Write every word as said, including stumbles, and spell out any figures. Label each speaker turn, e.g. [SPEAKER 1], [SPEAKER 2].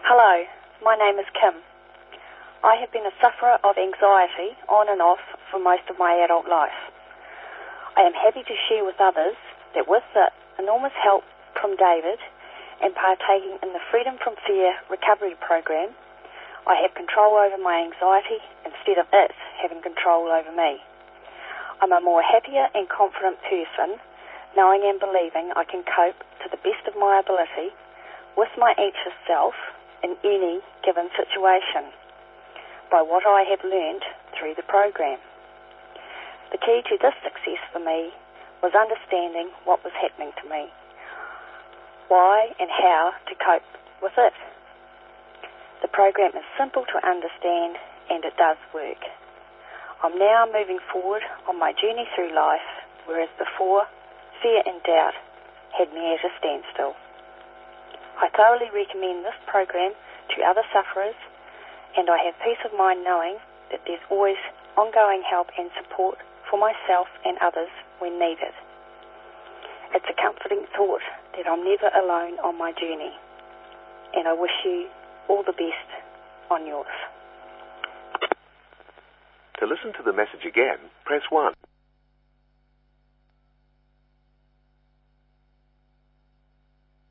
[SPEAKER 1] Hello, my name is Kim. I have been a sufferer of anxiety on and off for most of my adult life. I am happy to share with others that with the enormous help from David and partaking in the Freedom from Fear recovery program, I have control over my anxiety instead of it having control over me. I'm a more happier and confident person, knowing and believing I can cope to the best of my ability with my anxious self in any given situation by what I have learned through the program. The key to this success for me was understanding what was happening to me, why and how to cope with it. The program is simple to understand and it does work. I'm now moving forward on my journey through life, whereas before, fear and doubt had me at a standstill. I thoroughly recommend this program to other sufferers, and I have peace of mind knowing that there's always ongoing help and support for myself and others when needed. It's a comforting thought that I'm never alone on my journey, and I wish you all the best on yours.
[SPEAKER 2] To listen to the message again, press one.